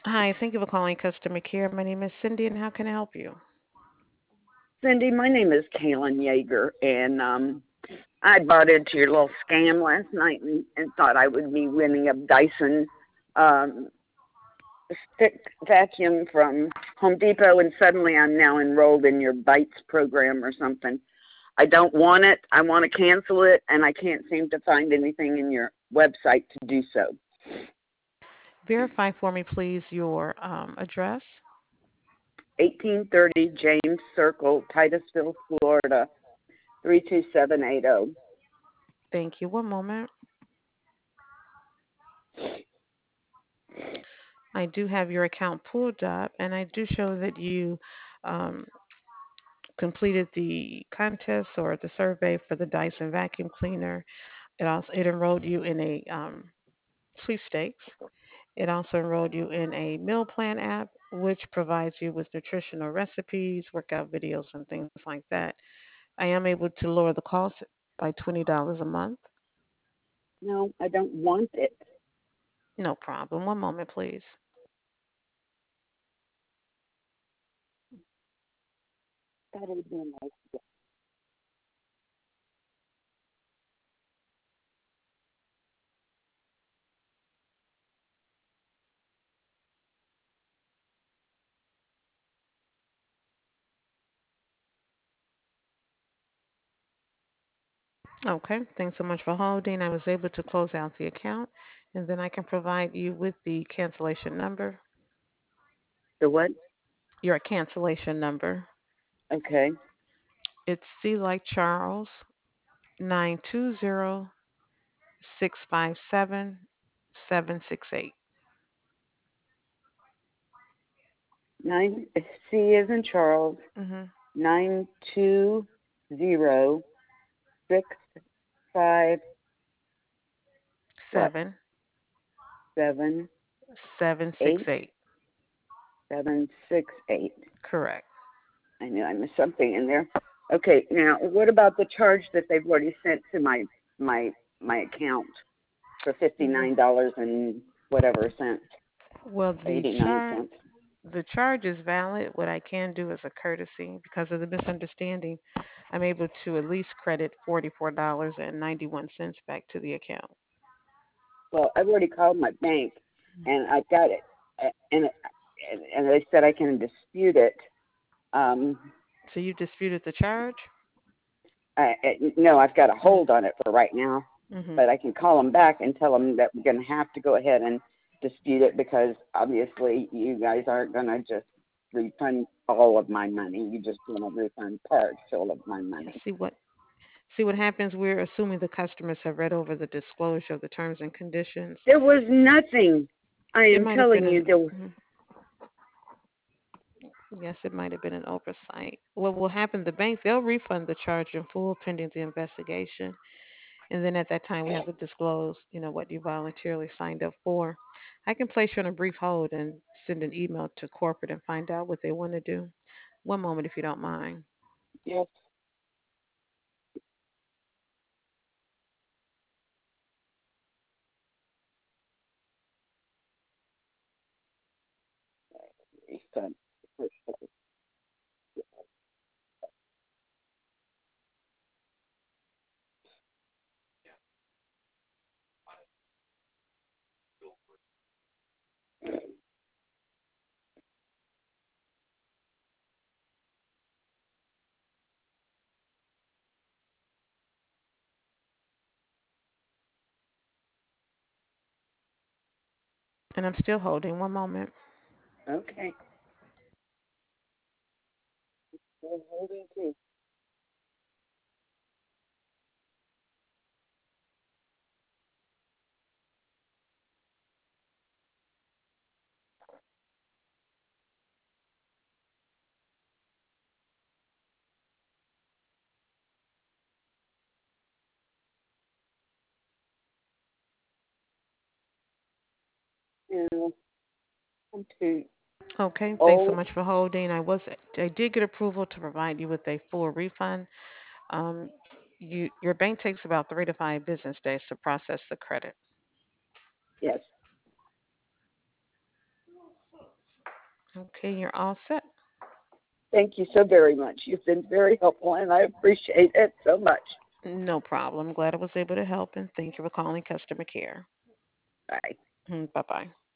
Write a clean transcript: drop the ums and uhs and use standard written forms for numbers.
Hi, thank you for calling customer care. My name is Cindy, and how can I help you? Cindy, my name is Kaylin Yeager, and I bought into your little scam last night and thought I would be winning a Dyson um, stick vacuum from Home Depot, and suddenly I'm now enrolled in your Bites program or something. I don't want it. I want to cancel it, and I can't seem to find anything in your website to do so. Verify for me, please, your address. 1830 James Circle, Titusville, Florida, 32780. Thank you. One moment. I do have your account pulled up, and I do show that you um, completed the contest or the survey for the Dyson vacuum cleaner. It enrolled you in a sweepstakes. It also enrolled you in a meal plan app, which provides you with nutritional recipes, workout videos, and things like that. I am able to lower the cost by $20 a month. No, I don't want it. No problem. One moment, please. That would be nice. Okay, thanks so much for holding. I was able to close out the account, and then I can provide you with the cancellation number, The what? your cancellation number. Okay. It's C like Charles 920-657-768. Nine C is in Charles. Mm-hmm. 920-657 what? Seven Seven seven six eight eight. 768. Correct. I knew I missed something in there. Okay, now what about the charge that they've already sent to my my account for W- $59 and whatever cents, Well, 89 cents? the charge is valid. What I can do as a courtesy, because of the misunderstanding, I'm able to at least credit $44.91 back to the account. Well, I've already called my bank and I got it, and they said I can dispute it. Um, So you disputed the charge? no, I've got a Mhm. hold on it for right now, Mhm. but I can call them back and tell them that we're going to have to go ahead and dispute it because obviously you guys aren't going to just refund all of my money. You just want to refund partial of my money. See what See what happens. We're assuming the customers have read over the disclosure of the terms and conditions. There was nothing. I It am might have been telling an you, there was. mhm. Yes, it might have been an oversight. What will happen? The bank they'll refund the charge in full pending the investigation, and then at that time we have to disclose, what you voluntarily signed up for. I can place you on a brief hold and send an email to corporate and find out what they want to do. One moment, if you don't mind. Yes, refund. And I'm still holding. One moment. Okay. We're holding too. No, I'm too Okay, thanks so old. much for holding. I did get approval to provide you with a full refund. Um, your bank takes about 3 to 5 business days to process the credit. Yes. Okay, you're all set. Thank you so very much. You've been very helpful, and I appreciate it so much. No problem. Glad I was able to help, and thank you for calling customer care. Bye. Bye bye.